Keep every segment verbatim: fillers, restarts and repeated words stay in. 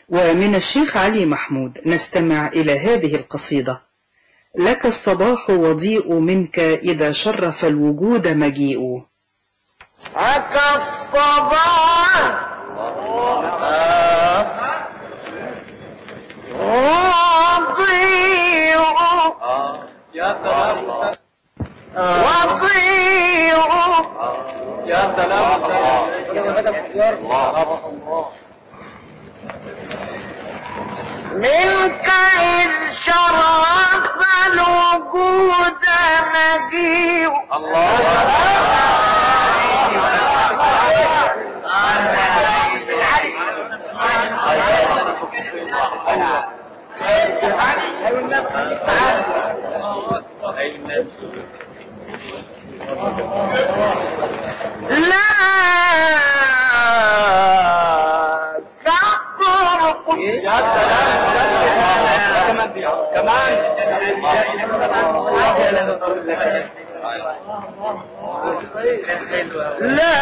ومن الشيخ علي محمود نستمع إلى هذه القصيدة: لك الصباح وضيء منك إذا شرف الوجود مجيء. لك الصباح وضيء وضيء يا سلام منك إذ شرف الوجود مجيء. الله لا تفرق. يا سلام كمان لا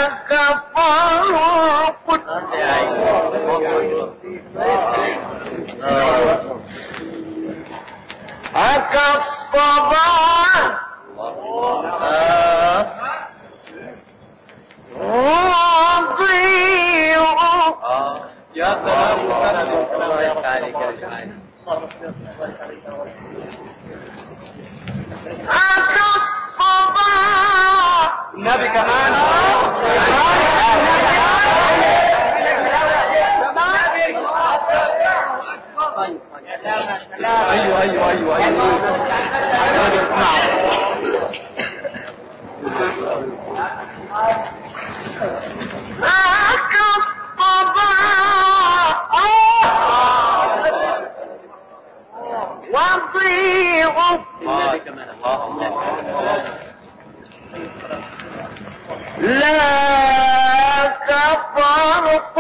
تفرق لك الصباح وضيء. يا سلام الله عليك لك الصباح. النبي كمان ايوه ايوه ايوه ايوه لك الصباح وضيء. لا تفرق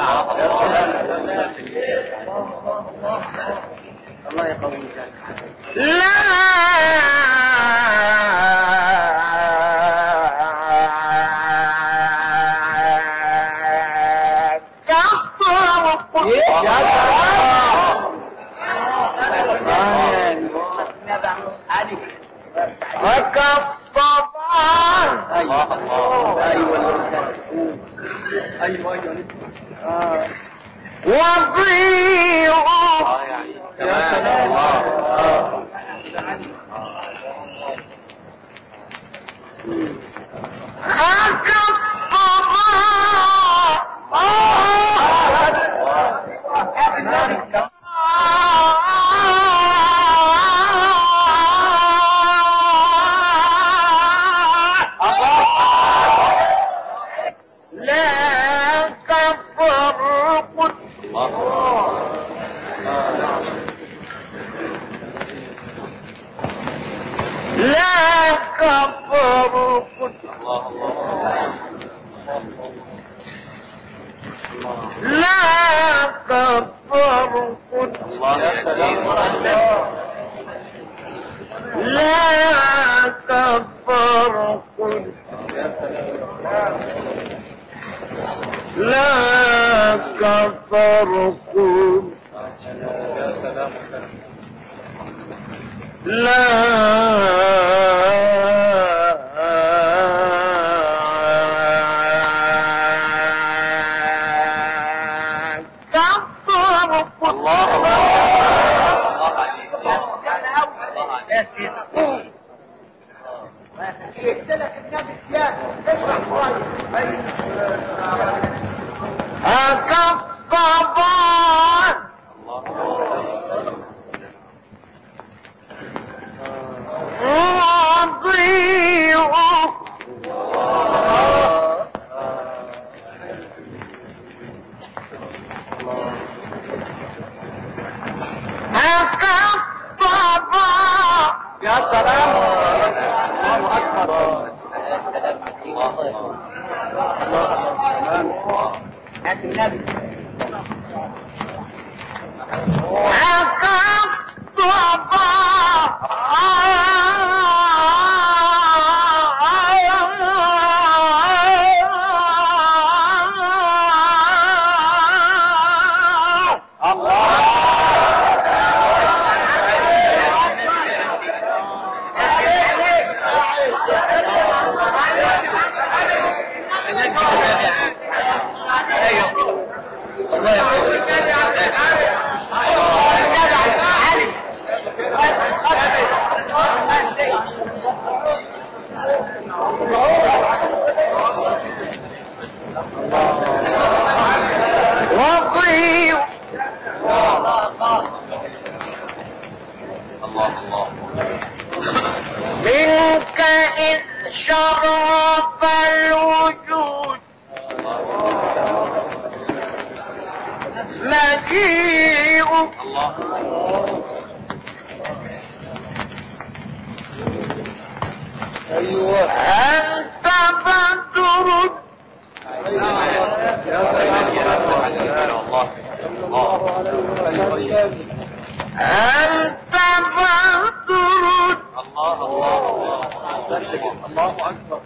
الله يقويك. لا تفرق لك الصباح ايوه ايوه ايوه وضيء. يا سلام لك الصباح لا تفرق. لا تفرق لا تفرق لا تفرق لا تفرق لا تفرق. الله الله الصباح وضيء. يا سلام الله اكبر وضيء منك إذ شرف الوجود مجيء أنت بدر أنت بدر الله الله أكبر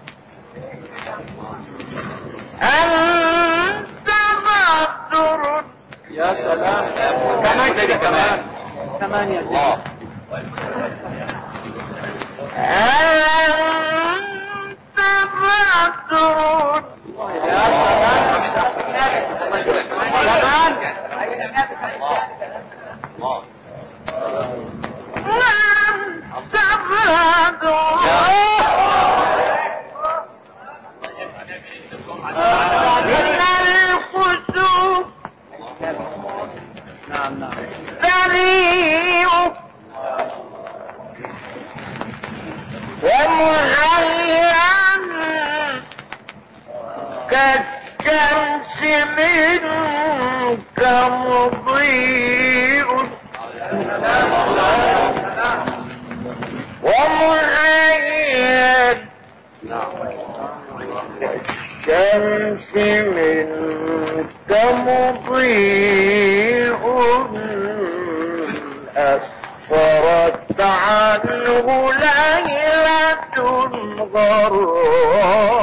أنت بدر يا سلام كمان كده كمان كمان يا الله أنت بدر يا سلام كمان أنت بدر من الخسوف نعم نعم بريء ومهيا كالشمس منك مضيء ومهيا كالشمس منك مضيء أسفرت عنه ليلة غراء